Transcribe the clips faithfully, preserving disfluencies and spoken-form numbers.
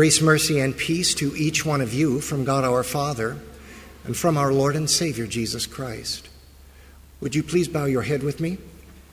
Grace, mercy, and peace to each one of you from God our Father and from our Lord and Savior, Jesus Christ. Would you please bow your head with me?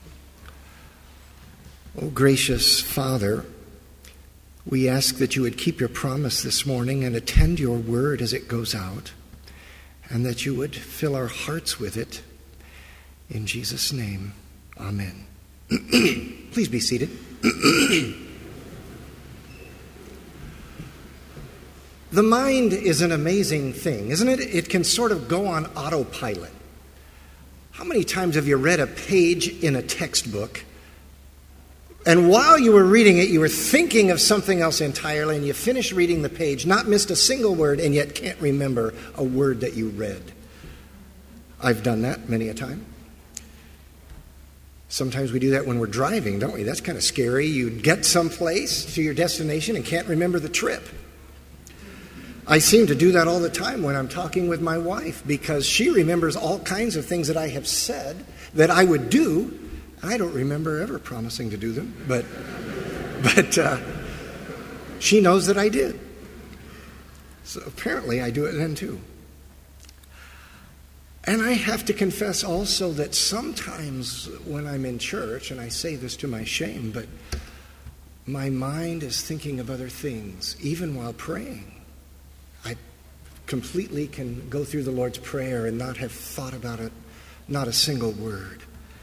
Oh, gracious Father, we ask that you would keep your promise this morning and attend your word as it goes out, and that you would fill our hearts with it. In Jesus' name, amen. Please be seated. The mind is an amazing thing, isn't it? It can sort of go on autopilot. How many times have you read a page in a textbook, and while you were reading it, you were thinking of something else entirely, and you finished reading the page, not missed a single word, and yet can't remember a word that you read? I've done that many a time. Sometimes we do that when we're driving, don't we? That's kind of scary. You get someplace to your destination and can't remember the trip. I seem to do that all the time when I'm talking with my wife, because she remembers all kinds of things that I have said that I would do. I don't remember ever promising to do them, but but uh, she knows that I did. So apparently I do it then too. And I have to confess also that sometimes when I'm in church, and I say this to my shame, but my mind is thinking of other things, even while praying. I completely can go through the Lord's Prayer and not have thought about it, not a single word.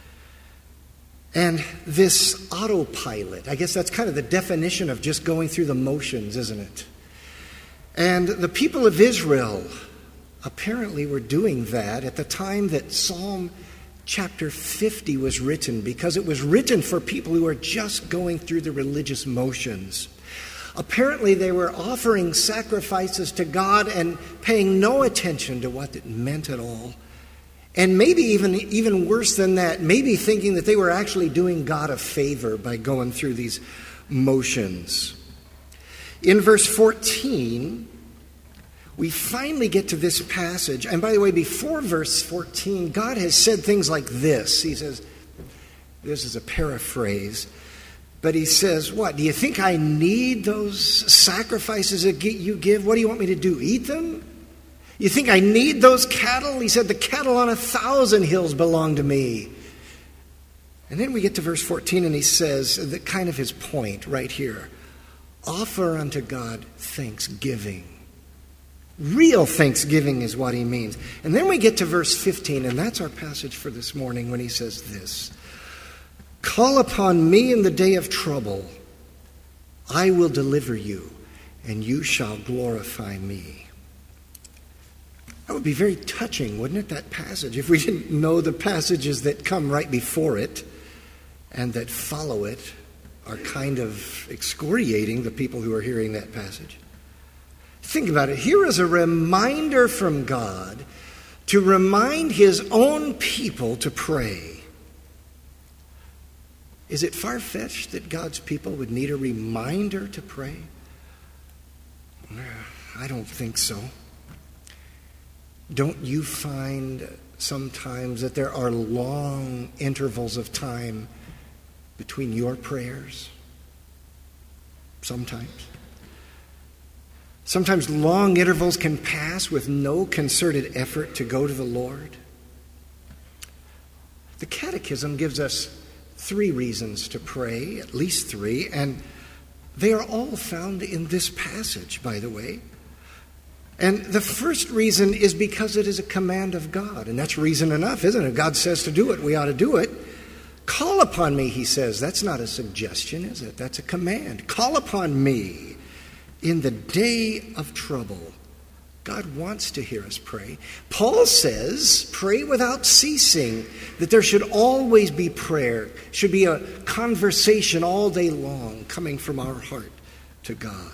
And this autopilot, I guess that's kind of the definition of just going through the motions, isn't it? And the people of Israel apparently were doing that at the time that Psalm chapter fifty was written, because it was written for people who are just going through the religious motions. Apparently they were offering sacrifices to God and paying no attention to what it meant at all. And maybe even, even worse than that, maybe thinking that they were actually doing God a favor by going through these motions. In verse fourteen, we finally get to this passage. And by the way, before verse fourteen, God has said things like this. He says, this is a paraphrase, but he says, what, do you think I need those sacrifices that you give? What do you want me to do, eat them? You think I need those cattle? He said, the cattle on a thousand hills belong to me. And then we get to verse fourteen, and he says, the kind of his point right here, offer unto God thanksgiving. Real thanksgiving is what he means. And then we get to verse fifteen, and that's our passage for this morning, when he says this, call upon me in the day of trouble. I will deliver you, and you shall glorify me. That would be very touching, wouldn't it, that passage, if we didn't know the passages that come right before it and that follow it are kind of excoriating the people who are hearing that passage. Think about it. Here is a reminder from God to remind his own people to pray. Is it far-fetched that God's people would need a reminder to pray? I don't think so. Don't you find sometimes that there are long intervals of time between your prayers? Sometimes. Sometimes long intervals can pass with no concerted effort to go to the Lord. The Catechism gives us three reasons to pray, at least three, and they are all found in this passage, by the way. And the first reason is because it is a command of God, and that's reason enough, isn't it? God says to do it, we ought to do it. Call upon me, he says. That's not a suggestion, is it? That's a command. Call upon me in the day of trouble. God wants to hear us pray. Paul says, pray without ceasing, that there should always be prayer, should be a conversation all day long coming from our heart to God.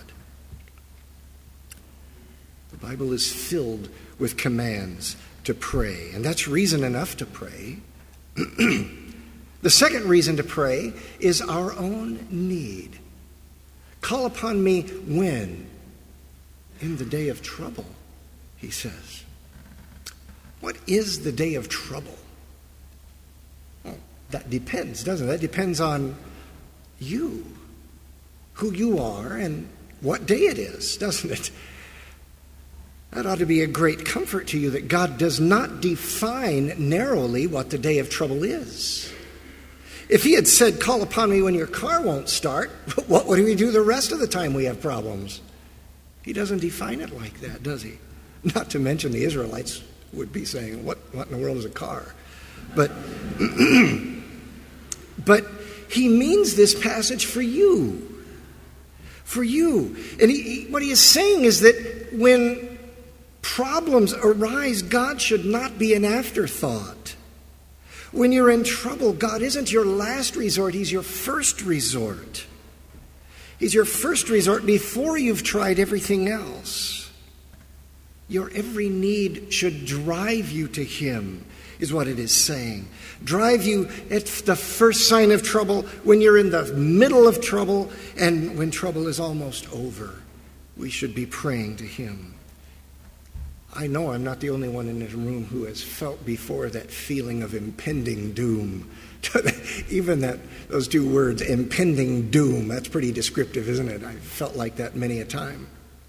The Bible is filled with commands to pray, and that's reason enough to pray. The second reason to pray is our own need. Call upon me when? In the day of trouble, he says. What is the day of trouble? Well, that depends, doesn't it? That depends on you, who you are, and what day it is, doesn't it? That ought to be a great comfort to you that God does not define narrowly what the day of trouble is. If he had said, call upon me when your car won't start, what would we do the rest of the time we have problems? He doesn't define it like that, does he? Not to mention the Israelites would be saying, what, what in the world is a car? But, but he means this passage for you. For you. And he, he, what he is saying is that when problems arise, God should not be an afterthought. When you're in trouble, God isn't your last resort, he's your first resort. He's your first resort before you've tried everything else. Your every need should drive you to him, is what it is saying. Drive you at the first sign of trouble, when you're in the middle of trouble, and when trouble is almost over. We should be praying to him. I know I'm not the only one in this room who has felt before that feeling of impending doom. Even that, those two words, impending doom, that's pretty descriptive, isn't it? I've felt like that many a time.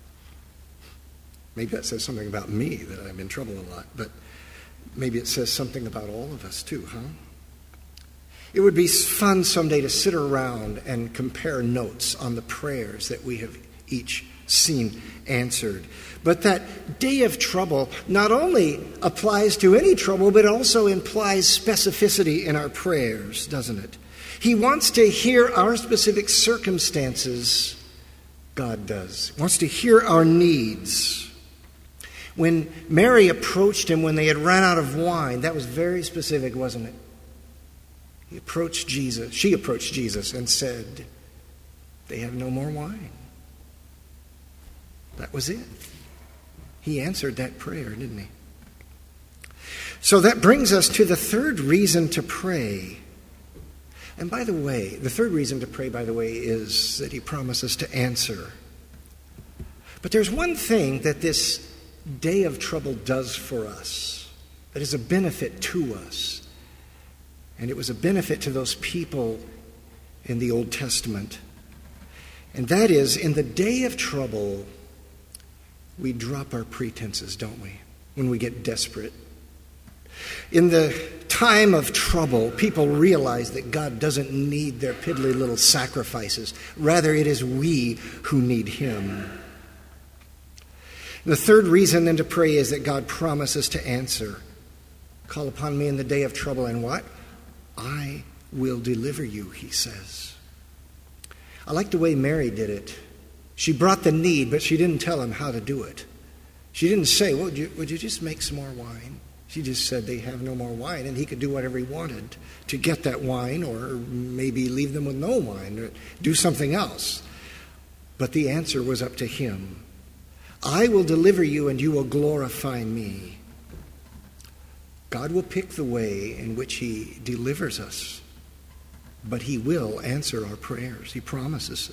Maybe that says something about me, that I'm in trouble a lot, but maybe it says something about all of us too, huh? It would be fun someday to sit around and compare notes on the prayers that we have each seen answered. But that day of trouble not only applies to any trouble, but also implies specificity in our prayers, doesn't it? He wants to hear our specific circumstances. God does. He wants to hear our needs. When Mary approached him when they had run out of wine, that was very specific, wasn't it? He approached Jesus. She approached Jesus and said, they have no more wine. That was it. He answered that prayer, didn't he? So that brings us to the third reason to pray. And by the way, the third reason to pray, by the way, is that he promises to answer. But there's one thing that this day of trouble does for us that is a benefit to us. And it was a benefit to those people in the Old Testament. And that is, in the day of trouble, we drop our pretenses, don't we? When we get desperate. In the time of trouble, people realize that God doesn't need their piddly little sacrifices. Rather, it is we who need him. The third reason then to pray is that God promises to answer. Call upon me in the day of trouble, and what? I will deliver you, he says. I like the way Mary did it. She brought the need, but she didn't tell him how to do it. She didn't say, well, would you, would you just make some more wine? She just said they have no more wine, and he could do whatever he wanted to get that wine, or maybe leave them with no wine, or do something else. But the answer was up to him. I will deliver you, and you will glorify me. God will pick the way in which he delivers us, but he will answer our prayers. He promises it.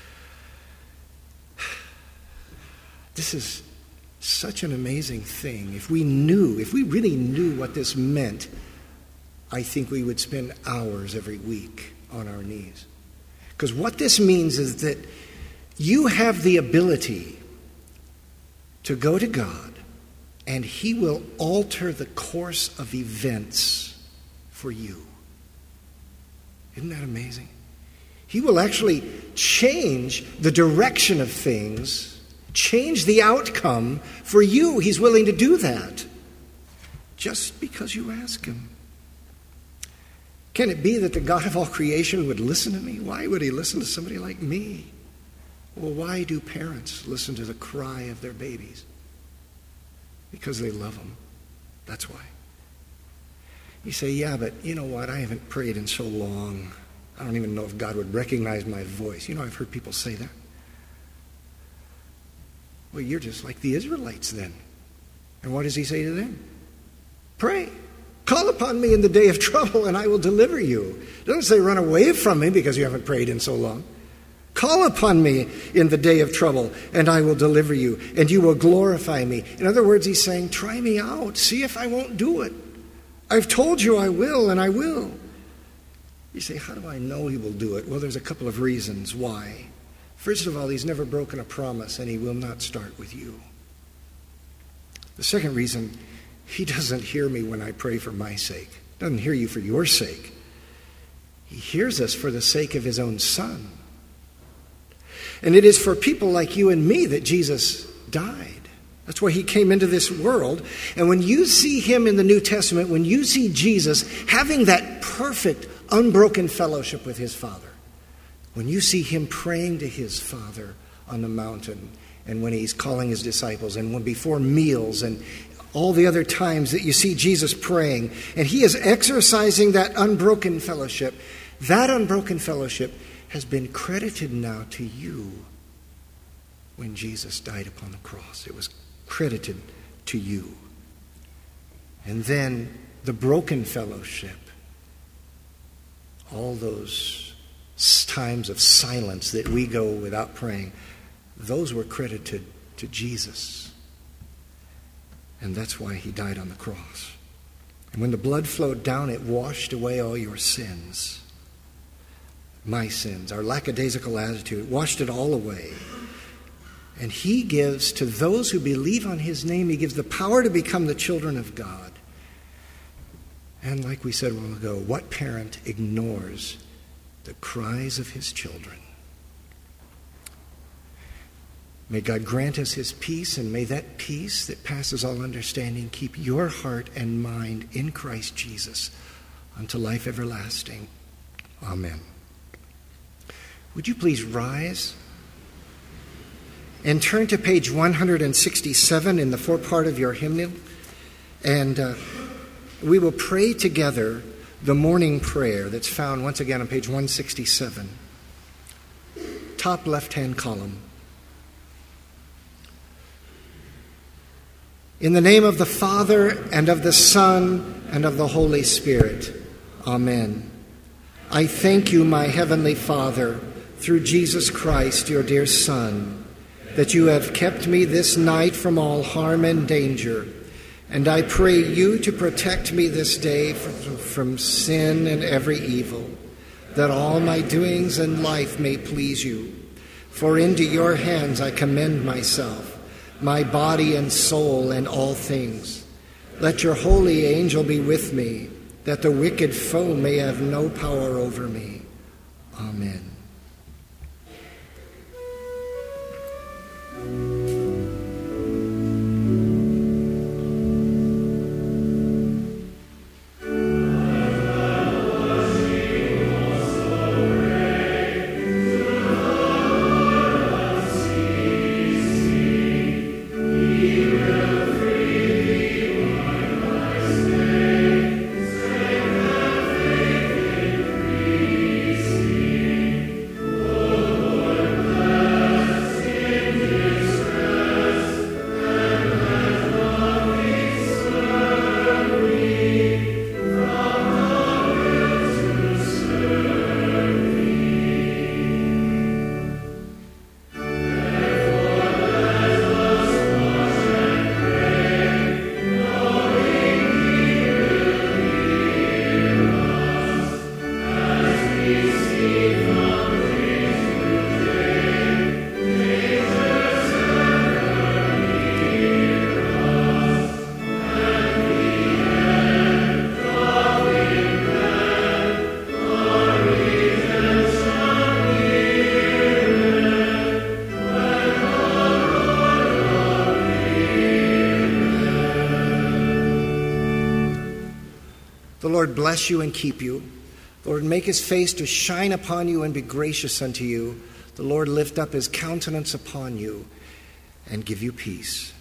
This is such an amazing thing. If we knew, if we really knew what this meant, I think we would spend hours every week on our knees. Because what this means is that you have the ability to go to God, and he will alter the course of events for you. Isn't that amazing? He will actually change the direction of things, change the outcome for you. He's willing to do that just because you ask him. Can it be that the God of all creation would listen to me? Why would he listen to somebody like me? Well, why do parents listen to the cry of their babies? Because they love them. That's why. You say, yeah, but you know what? I haven't prayed in so long. I don't even know if God would recognize my voice. You know, I've heard people say that. Well, you're just like the Israelites then. And what does he say to them? Pray. Call upon me in the day of trouble, and I will deliver you. It doesn't say run away from me because you haven't prayed in so long. Call upon me in the day of trouble, and I will deliver you, and you will glorify me. In other words, he's saying, try me out. See if I won't do it. I've told you I will, and I will. You say, how do I know he will do it? Well, there's a couple of reasons why. First of all, he's never broken a promise, and he will not start with you. The second reason, he doesn't hear me when I pray for my sake. He doesn't hear you for your sake. He hears us for the sake of his own Son. And it is for people like you and me that Jesus died. That's why he came into this world. And when you see him in the New Testament, when you see Jesus having that perfect, unbroken fellowship with his Father, when you see him praying to his Father on the mountain, and when he's calling his disciples, and when before meals, and all the other times that you see Jesus praying, and he is exercising that unbroken fellowship, that unbroken fellowship has been credited now to you when Jesus died upon the cross. It was credited to you. And then the broken fellowship, all those times of silence that we go without praying, those were credited to Jesus. And that's why he died on the cross. And when the blood flowed down, it washed away all your sins. My sins, our lackadaisical attitude, it washed it all away. And he gives to those who believe on his name, he gives the power to become the children of God. And like we said a while ago, what parent ignores the cries of his children? May God grant us his peace, and may that peace that passes all understanding keep your heart and mind in Christ Jesus unto life everlasting. Amen. Would you please rise and turn to page one sixty-seven in the forepart of your hymnal, and uh, we will pray together the morning prayer that's found once again on page one sixty-seven, top left-hand column. In the name of the Father, and of the Son, and of the Holy Spirit. Amen. I thank you, my heavenly Father, through Jesus Christ, your dear Son, that you have kept me this night from all harm and danger. And I pray you to protect me this day from, from sin and every evil, that all my doings in life may please you. For into your hands I commend myself, my body and soul and all things. Let your holy angel be with me, that the wicked foe may have no power over me. Amen. The Lord bless you and keep you. The Lord make his face to shine upon you and be gracious unto you. The Lord lift up his countenance upon you and give you peace.